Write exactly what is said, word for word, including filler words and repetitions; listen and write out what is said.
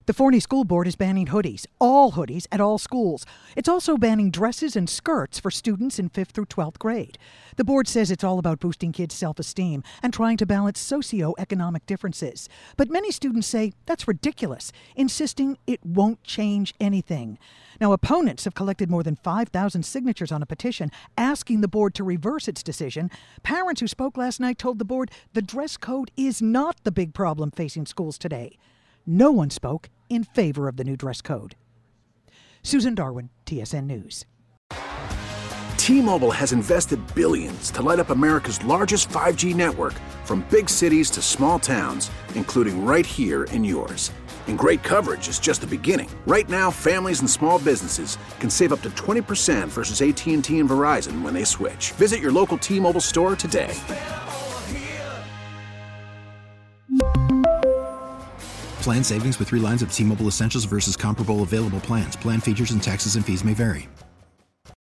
The Forney School Board is banning hoodies, all hoodies at all schools. It's also banning dresses and skirts for students in fifth through twelfth grade. The board says it's all about boosting kids' self-esteem and trying to balance socioeconomic differences. But many students say that's ridiculous, insisting it won't change anything. Now, opponents have collected more than five thousand signatures on a petition asking the board to reverse its decision. Parents who spoke last night told the board the dress code is not the big problem facing schools today. No one spoke in favor of the new dress code. Susan Darwin, T S N News. T-Mobile has invested billions to light up America's largest five G network, from big cities to small towns, including right here in yours. And great coverage is just the beginning. Right now, families and small businesses can save up to twenty percent versus A T and T and Verizon when they switch. Visit your local T-Mobile store today. Plan savings with three lines of T-Mobile Essentials versus comparable available plans. Plan features and taxes and fees may vary.